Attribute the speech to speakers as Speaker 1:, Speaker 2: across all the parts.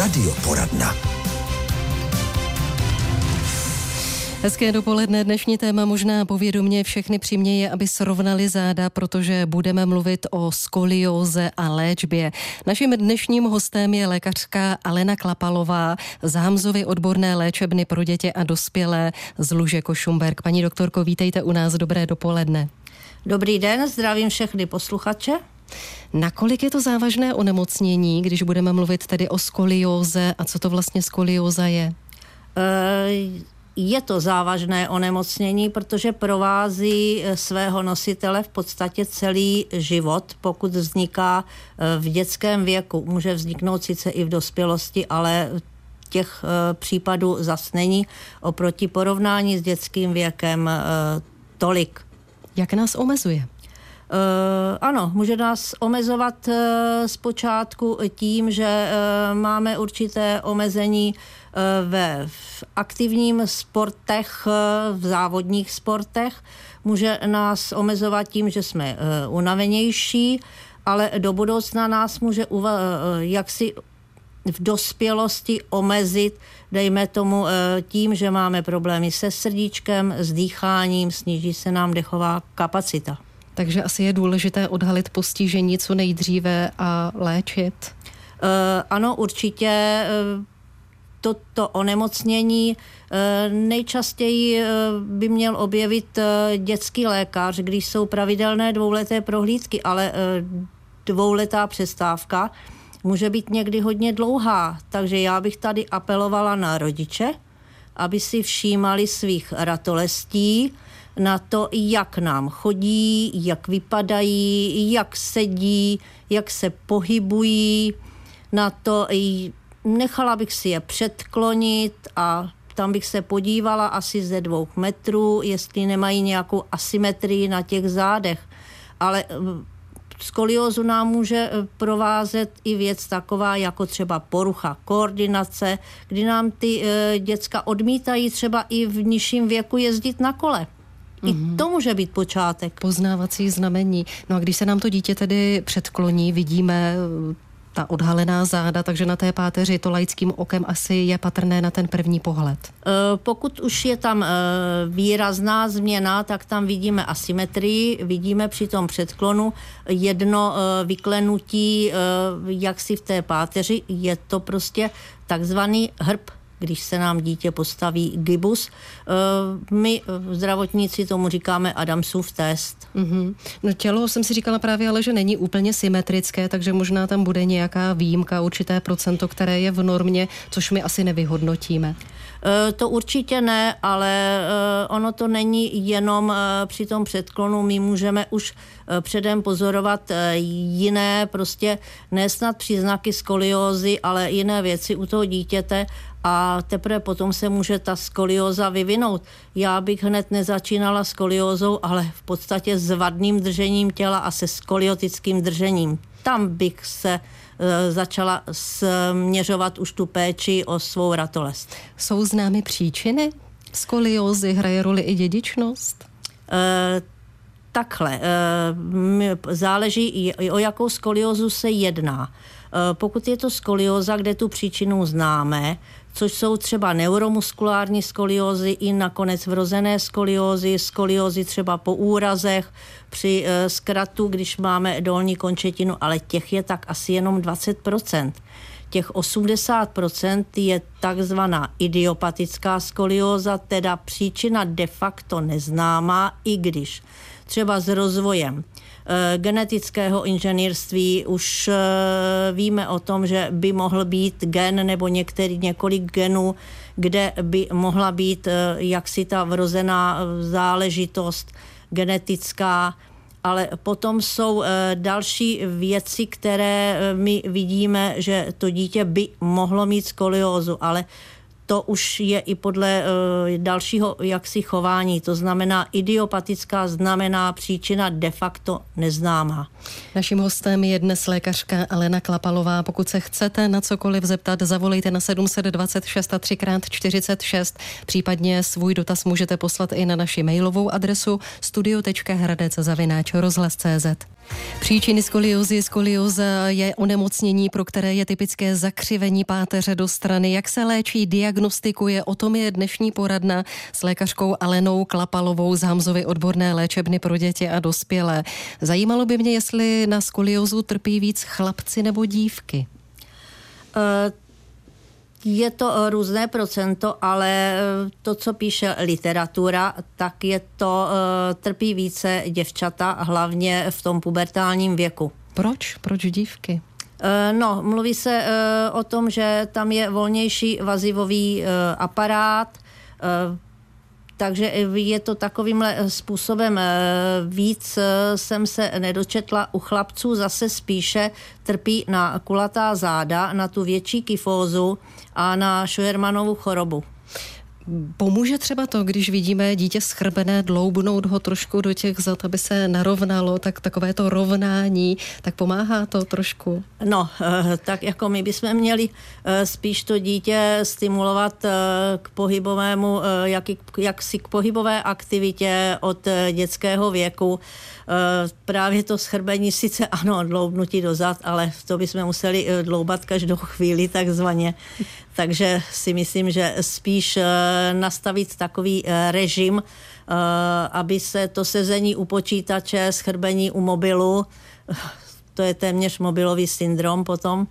Speaker 1: Radioporadna.
Speaker 2: Hezké dopoledne. Dnešní téma možná povědomě všechny přiměje, aby srovnali záda, protože budeme mluvit o skolióze a léčbě. Naším dnešním hostem je lékařka Alena Klapalová z Hamzovy odborné léčebny pro děti a dospělé z Luže-Košumberk. Paní doktorko, vítejte u nás, dobré dopoledne.
Speaker 3: Dobrý den, zdravím všechny posluchače.
Speaker 2: Nakolik je to závažné onemocnění, když budeme mluvit tedy o skolióze a co to vlastně skolióza je?
Speaker 3: Je to závažné onemocnění, protože provází svého nositele v podstatě celý život, pokud vzniká v dětském věku. Může vzniknout sice i v dospělosti, ale těch případů zas není oproti porovnání s dětským věkem tolik.
Speaker 2: Jak nás omezuje?
Speaker 3: Ano, může nás omezovat zpočátku tím, že máme určité omezení v aktivních sportech, v závodních sportech. Může nás omezovat tím, že jsme unavenější, ale do budoucna nás může jaksi v dospělosti omezit, dejme tomu tím, že máme problémy se srdíčkem, s dýcháním, sníží se nám dechová kapacita.
Speaker 2: Takže asi je důležité odhalit postižení co nejdříve a léčit?
Speaker 3: Ano, určitě. Toto onemocnění nejčastěji by měl objevit dětský lékař, když jsou pravidelné dvouleté prohlídky, ale dvouletá přestávka může být někdy hodně dlouhá. Takže já bych tady apelovala na rodiče, aby si všímali svých ratolestí, na to, jak nám chodí, jak vypadají, jak sedí, jak se pohybují. Na to nechala bych si je předklonit a tam bych se podívala asi ze 2 metrů, jestli nemají nějakou asymetrii na těch zádech. Ale skoliózu nám může provázet i věc taková jako třeba porucha koordinace, kdy nám ty děcka odmítají třeba i v nižším věku jezdit na kole. I to může být počátek.
Speaker 2: Poznávací znamení. No a když se nám to dítě tedy předkloní, vidíme ta odhalená záda, takže na té páteři to laickým okem asi je patrné na ten první pohled.
Speaker 3: Pokud už je tam výrazná změna, tak tam vidíme asymetrii, vidíme při tom předklonu jedno vyklenutí jaksi v té páteři. Je to prostě takzvaný hrb, když se nám dítě postaví gibus. My zdravotníci tomu říkáme Adamsův test.
Speaker 2: No tělo jsem si říkala právě, ale že není úplně symetrické, takže možná tam bude nějaká výjimka, určité procento, které je v normě, což my asi nevyhodnotíme.
Speaker 3: To určitě ne, ale ono to není jenom při tom předklonu. My můžeme už předem pozorovat jiné, prostě nesnad příznaky skoliózy, ale jiné věci u toho dítěte a teprve potom se může ta skolióza vyvinout. Já bych hned nezačínala skoliózou, ale v podstatě s vadným držením těla a se skoliotickým držením. Tam bych se začala směřovat už tu péči o svou ratolest.
Speaker 2: Jsou známy příčiny skoliózy? Hraje roli i dědičnost?
Speaker 3: Takhle. Záleží, o jakou skoliózu se jedná. Pokud je to skolióza, kde tu příčinu známe, což jsou třeba neuromuskulární skoliózy i nakonec vrozené skoliózy třeba po úrazech, při zkratu, když máme dolní končetinu, ale těch je tak asi jenom 20%. Těch 80% je takzvaná idiopatická skolióza, teda příčina de facto neznámá, i když třeba s rozvojem genetického inženýrství už víme o tom, že by mohl být gen nebo několik genů, kde by mohla být jaksi ta vrozená záležitost genetická, ale potom jsou další věci, které my vidíme, že to dítě by mohlo mít skoliózu, ale to už je i podle dalšího jaksi chování. To znamená, idiopatická znamená příčina de facto neznámá.
Speaker 2: Naším hostem je dnes lékařka Alena Klapalová. Pokud se chcete na cokoliv zeptat, zavolejte na 726 a 3x46. Případně svůj dotaz můžete poslat i na naši mailovou adresu studio.hradec@rozhlas.cz. Příčiny skoliózy. Skolióza je onemocnění, pro které je typické zakřivení páteře do strany. Jak se léčí, diagnostikuje, o tom je dnešní poradna s lékařkou Alenou Klapalovou z Hamzovy odborné léčebny pro děti a dospělé. Zajímalo by mě, jestli na skoliózu trpí víc chlapci nebo dívky.
Speaker 3: Je to různé procento, ale to, co píše literatura, tak je to trpí více děvčata, hlavně v tom pubertálním věku.
Speaker 2: Proč? Proč dívky?
Speaker 3: No, mluví se o tom, že tam je volnější vazivový aparát, takže je to takovýmhle způsobem víc jsem se nedočetla. U chlapců zase spíše trpí na kulatá záda, na tu větší kyfózu a na Scheuermannovu chorobu.
Speaker 2: Pomůže třeba to, když vidíme dítě schrbené, dloubnout ho trošku do těch zad, aby se narovnalo, tak takové to rovnání, tak pomáhá to trošku?
Speaker 3: No, tak jako my bychom měli spíš to dítě stimulovat k pohybovému, jaksi k pohybové aktivitě od dětského věku. Právě to schrbení sice ano, dloubnutí do zad, ale to bychom museli dloubat každou chvíli takzvaně. Takže si myslím, že spíš nastavit takový režim, aby se to sezení u počítače, schrbení u mobilu, to je téměř mobilový syndrom potom,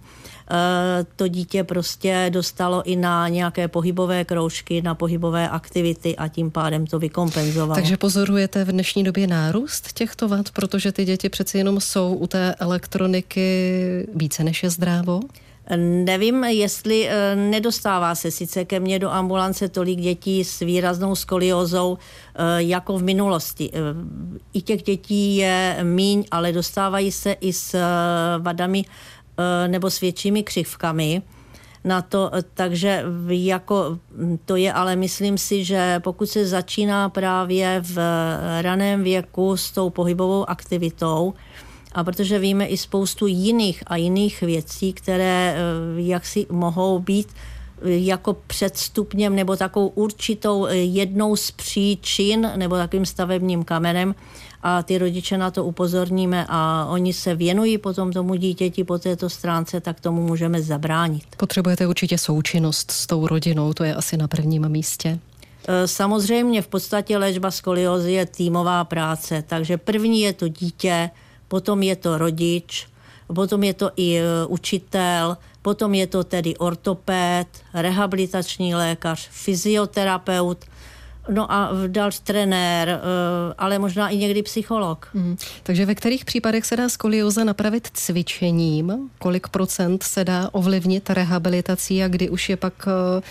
Speaker 3: to dítě prostě dostalo i na nějaké pohybové kroužky, na pohybové aktivity a tím pádem to vykompenzovalo.
Speaker 2: Takže pozorujete v dnešní době nárůst těchto vad, protože ty děti přeci jenom jsou u té elektroniky více než je zdrávo?
Speaker 3: Nevím, jestli nedostává se sice ke mně do ambulance tolik dětí s výraznou skoliózou jako v minulosti. I těch dětí je míň, ale dostávají se i s vadami nebo s většími křivkami na to, takže jako to je, ale myslím si, že pokud se začíná právě v raném věku s tou pohybovou aktivitou, a protože víme i spoustu jiných věcí, které jaksi mohou být jako předstupněm nebo takovou určitou jednou z příčin nebo takovým stavebním kamenem a ty rodiče na to upozorníme a oni se věnují potom tomu dítěti po této stránce, tak tomu můžeme zabránit.
Speaker 2: Potřebujete určitě součinnost s tou rodinou, to je asi na prvním místě.
Speaker 3: Samozřejmě v podstatě léčba skoliózy je týmová práce, takže první je to dítě, potom je to rodič, potom je to i učitel, potom je to tedy ortopéd, rehabilitační lékař, fyzioterapeut, no a další trenér, ale možná i někdy psycholog.
Speaker 2: Takže ve kterých případech se dá skolióza napravit cvičením? Kolik procent se dá ovlivnit rehabilitací a kdy už je pak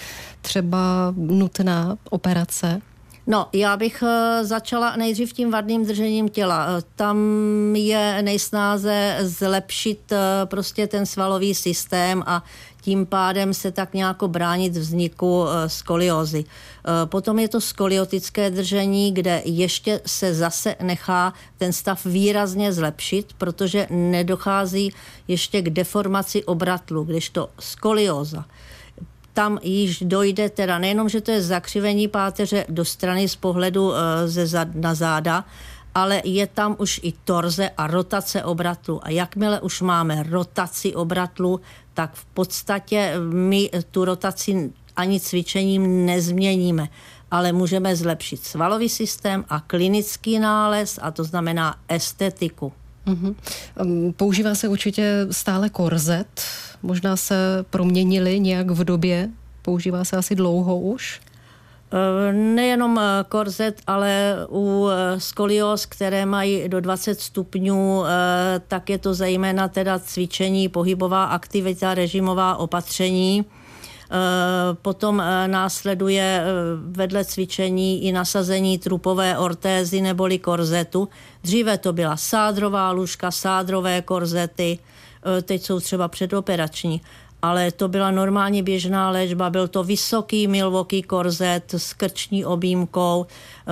Speaker 2: třeba nutná operace?
Speaker 3: No, já bych začala nejdřív tím vadným držením těla. Tam je nejsnáze zlepšit prostě ten svalový systém a tím pádem se tak nějak bránit vzniku skoliózy. Potom je to skoliotické držení, kde ještě se zase nechá ten stav výrazně zlepšit, protože nedochází ještě k deformaci obratlu, kdežto skolióza. Tam již dojde teda nejenom, že to je zakřivení páteře do strany z pohledu na záda, ale je tam už i torze a rotace obratlu. A jakmile už máme rotaci obratlu, tak v podstatě my tu rotaci ani cvičením nezměníme, ale můžeme zlepšit svalový systém a klinický nález, a to znamená estetiku.
Speaker 2: Používá se určitě stále korzet, možná se proměnili nějak v době, používá se asi dlouho už?
Speaker 3: Nejenom korzet, ale u skolióz, které mají do 20 stupňů, tak je to zejména teda cvičení, pohybová aktivita, režimová opatření. Potom následuje vedle cvičení i nasazení trupové ortézy neboli korzetu. Dříve to byla sádrová lůžka, sádrové korzety, teď jsou třeba předoperační, ale to byla normálně běžná léčba, byl to vysoký milwaukee korzet s krční objímkou,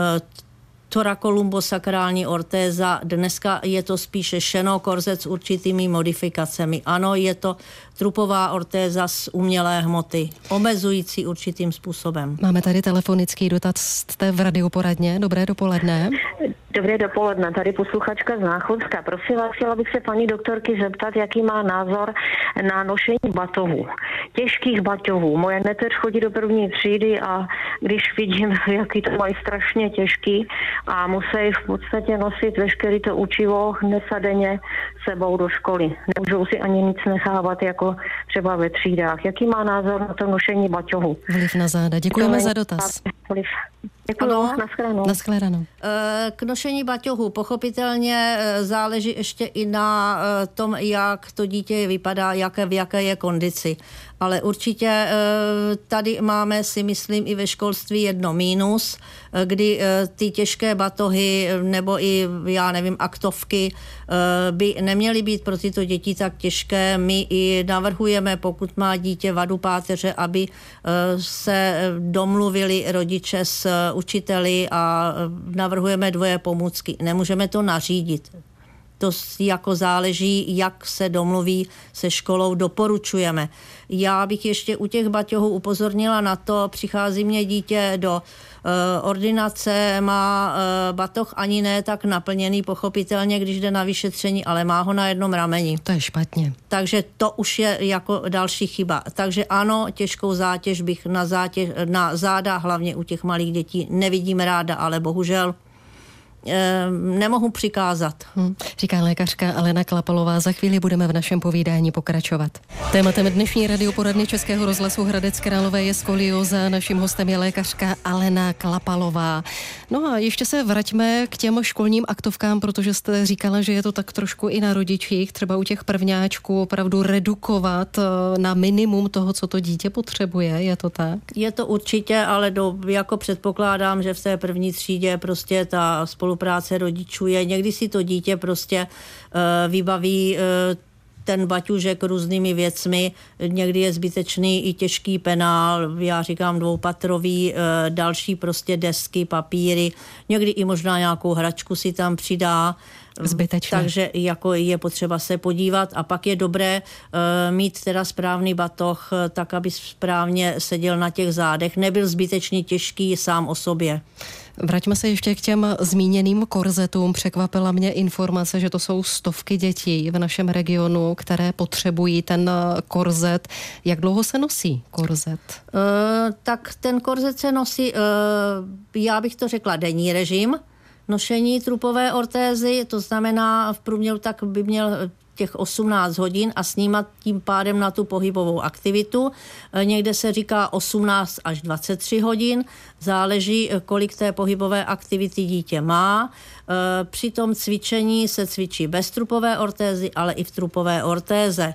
Speaker 3: torakolumbosakrální ortéza, dneska je to spíše šenokorzet s určitými modifikacemi. Ano, je to trupová ortéza z umělé hmoty, omezující určitým způsobem.
Speaker 2: Máme tady telefonický dotaz, jste v radioporadně, dobré dopoledne.
Speaker 1: Dobré dopoledne, tady posluchačka z Náchodska. Prosím vás, chtěla bych se paní doktorky zeptat, jaký má názor na nošení batohů. Těžkých batohů. Moje neteř chodí do první třídy a když vidím, jaký to mají strašně těžký a musí v podstatě nosit veškerý to učivo hned a denně sebou do školy. Nemůžou si ani nic nechávat jako třeba ve třídách. Jaký má názor na to nošení batohů?
Speaker 2: Vliv na záda. Děkujeme za dotaz.
Speaker 1: Děkuji,
Speaker 2: nashledanou.
Speaker 3: K nošení baťohu pochopitelně záleží ještě i na tom, jak to dítě vypadá, v jaké je kondici. Ale určitě tady máme, si myslím, i ve školství jedno mínus, kdy ty těžké batohy nebo i, já nevím, aktovky by neměly být pro tyto děti tak těžké. My i navrhujeme, pokud má dítě vadu páteře, aby se domluvili rodiče s učiteli a navrhujeme dvoje pomůcky. Nemůžeme to nařídit. To jako záleží, jak se domluví se školou, doporučujeme. Já bych ještě u těch baťohů upozornila na to, přichází mě dítě do ordinace, má batoh ani ne tak naplněný, pochopitelně, když jde na vyšetření, ale má ho na jednom rameni.
Speaker 2: To je špatně.
Speaker 3: Takže to už je jako další chyba. Takže ano, těžkou zátěž bych na záda, hlavně u těch malých dětí, nevidím ráda, ale bohužel nemohu přikázat.
Speaker 2: Říká lékařka Alena Klapalová. Za chvíli budeme v našem povídání pokračovat. Tématem dnešní radioporadny Českého rozhlasu Hradec Králové je skolióza. Naším hostem je lékařka Alena Klapalová. No a ještě se vraťme k těm školním aktovkám, protože jste říkala, že je to tak trošku i na rodičích, třeba u těch prvňáčků opravdu redukovat na minimum toho, co to dítě potřebuje. Je to tak?
Speaker 3: Je to určitě, ale jako předpokládám, že v té první třídě prostě ta spolupráce rodičů je. Někdy si to dítě prostě vybaví ten baťužek různými věcmi. Někdy je zbytečný i těžký penál, já říkám dvoupatrový, další prostě desky, papíry. Někdy i možná nějakou hračku si tam přidá.
Speaker 2: Zbytečné.
Speaker 3: Takže jako je potřeba se podívat a pak je dobré mít teda správný batoh, tak aby správně seděl na těch zádech. Nebyl zbytečně těžký sám o sobě.
Speaker 2: Vraťme se ještě k těm zmíněným korzetům. Překvapila mě informace, že to jsou stovky dětí v našem regionu, které potřebují ten korzet. Jak dlouho se nosí korzet?
Speaker 3: Tak ten korzet se nosí, já bych to řekla, denní režim. Nošení trupové ortézy, to znamená v průměru tak by měl těch 18 hodin a snímat tím pádem na tu pohybovou aktivitu. Někde se říká 18 až 23 hodin, záleží, kolik té pohybové aktivity dítě má. Při tom cvičení se cvičí bez trupové ortézy, ale i v trupové ortéze.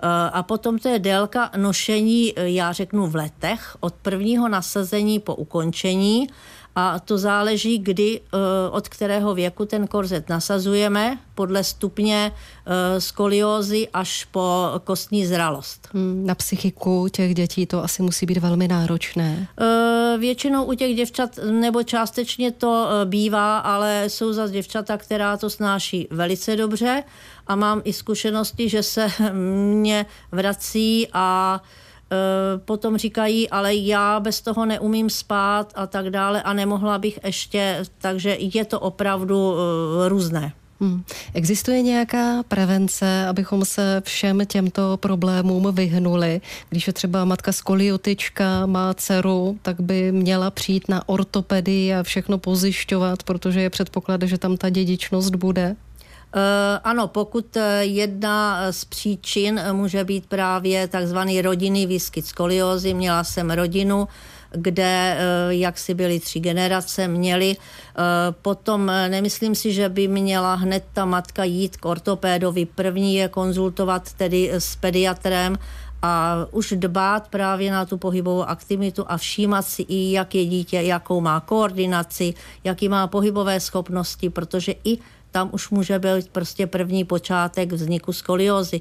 Speaker 3: A potom to je délka nošení, já řeknu v letech, od prvního nasazení po ukončení. A to záleží, kdy, od kterého věku ten korzet nasazujeme, podle stupně skoliózy až po kostní zralost.
Speaker 2: Na psychiku těch dětí to asi musí být velmi náročné.
Speaker 3: Většinou u těch děvčat, nebo částečně to bývá, ale jsou zase děvčata, která to snáší velice dobře a mám i zkušenosti, že se mě vrací a potom říkají, ale já bez toho neumím spát a tak dále a nemohla bych ještě, takže je to opravdu různé.
Speaker 2: Existuje nějaká prevence, abychom se všem těmto problémům vyhnuli? Když je třeba matka skoliotička, má dceru, tak by měla přijít na ortopedii a všechno pozjišťovat, protože je předpoklad, že tam ta dědičnost bude?
Speaker 3: Ano, pokud jedna z příčin může být právě takzvaný rodinný výskyt skoliózy. Měla jsem rodinu, kde jaksi byly 3 generace, měli. Potom nemyslím si, že by měla hned ta matka jít k ortopédovi. První je konzultovat tedy s pediatrem a už dbát právě na tu pohybovou aktivitu a všímat si i, jak je dítě, jakou má koordinaci, jaký má pohybové schopnosti, protože i tam už může být prostě první počátek vzniku skoliózy.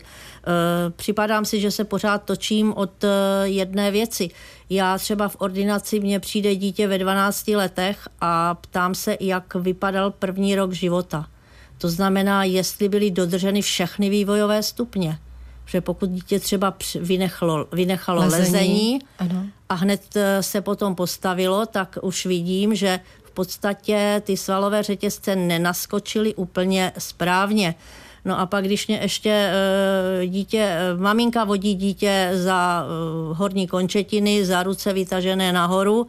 Speaker 3: Připadám si, že se pořád točím od jedné věci. Já třeba v ordinaci mně přijde dítě ve 12 letech a ptám se, jak vypadal první rok života. To znamená, jestli byly dodrženy všechny vývojové stupně. Že pokud dítě třeba vynechalo lezení a hned se potom postavilo, tak už vidím, že v podstatě ty svalové nenaskočily úplně správně. No a pak, když mě ještě maminka vodí dítě za horní končetiny, za ruce vytažené nahoru,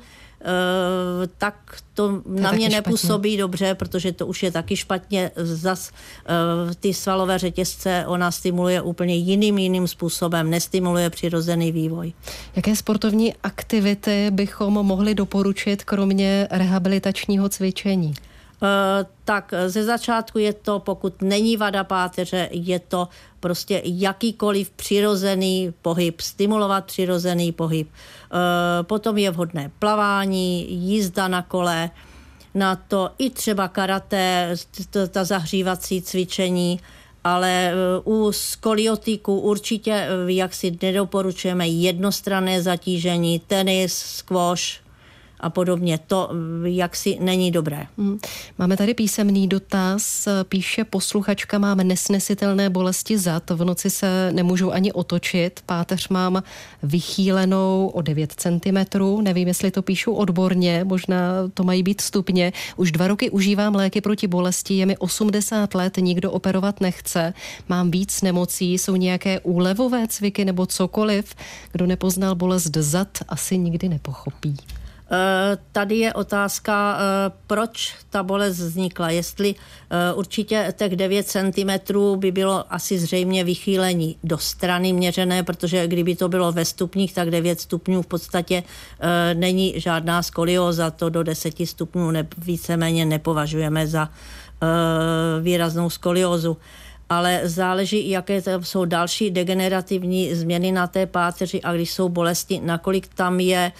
Speaker 3: tak to na mě nepůsobí dobře, protože to už je taky špatně. Zas ty svalové řetězce ona stimuluje úplně jiným způsobem, nestimuluje přirozený vývoj.
Speaker 2: Jaké sportovní aktivity bychom mohli doporučit, kromě rehabilitačního cvičení?
Speaker 3: Tak ze začátku je to, pokud není vada páteře, je to prostě jakýkoliv přirozený pohyb, stimulovat přirozený pohyb. Potom je vhodné plavání, jízda na kole, na to i třeba karate, ta zahřívací cvičení, ale u skoliotiků určitě jaksi nedoporučujeme jednostranné zatížení, tenis, squash a podobně. To jaksi není dobré.
Speaker 2: Máme tady písemný dotaz. Píše posluchačka, mám nesnesitelné bolesti zad. V noci se nemůžu ani otočit. Páteř mám vychýlenou o 9 cm. Nevím, jestli to píšu odborně, možná to mají být stupně. Už 2 roky užívám léky proti bolesti, je mi 80 let, nikdo operovat nechce. Mám víc nemocí, jsou nějaké úlevové cviky nebo cokoliv. Kdo nepoznal bolest zad, asi nikdy nepochopí.
Speaker 3: Tady je otázka, proč ta bolest vznikla. Jestli určitě těch 9 cm by bylo asi zřejmě vychýlení do strany měřené, protože kdyby to bylo ve stupních, tak 9 stupňů v podstatě není žádná skolióza. To do 10 stupňů víceméně nepovažujeme za výraznou skoliózu. Ale záleží, jaké jsou další degenerativní změny na té páteři a když jsou bolesti, nakolik tam je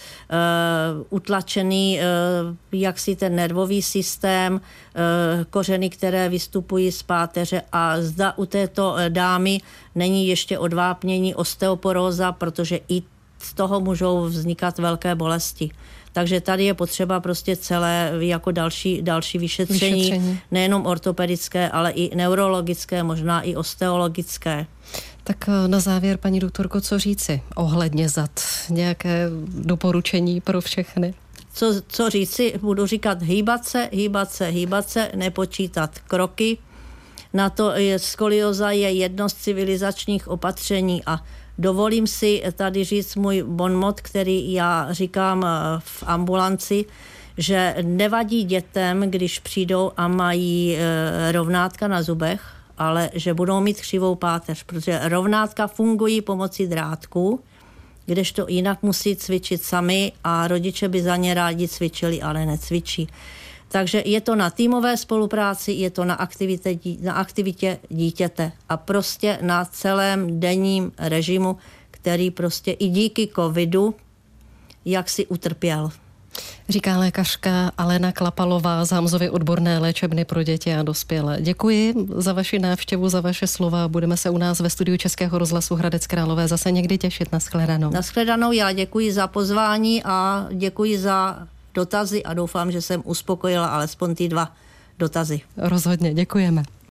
Speaker 3: utlačený jaksi ten nervový systém, kořeny, které vystupují z páteře a zda u této dámy není ještě odvápnění osteoporóza, protože i z toho můžou vznikat velké bolesti. Takže tady je potřeba prostě celé jako další vyšetření, nejenom ortopedické, ale i neurologické, možná i osteologické.
Speaker 2: Tak na závěr, paní doktorko, co říci ohledně zad? Nějaké doporučení pro všechny?
Speaker 3: Co říci? Budu říkat hýbat se, nepočítat kroky. Na to skolioza je jedno z civilizačních opatření a dovolím si tady říct můj bonmot, který já říkám v ambulanci, že nevadí dětem, když přijdou a mají rovnátka na zubech, ale že budou mít křivou páteř, protože rovnátka fungují pomocí drátku, kdežto jinak musí cvičit sami a rodiče by za ně rádi cvičili, ale necvičí. Takže je to na týmové spolupráci, je to na aktivitě dítěte a prostě na celém denním režimu, který prostě i díky covidu jak si utrpěl.
Speaker 2: Říká lékařka Alena Klapalová z Hamzovy odborné léčebny pro děti a dospělé. Děkuji za vaši návštěvu, za vaše slova. Budeme se u nás ve studiu Českého rozhlasu Hradec Králové zase někdy těšit. Nashledanou.
Speaker 3: Nashledanou, já děkuji za pozvání a děkuji za dotazy a doufám, že jsem uspokojila alespoň ty 2 dotazy.
Speaker 2: Rozhodně, děkujeme.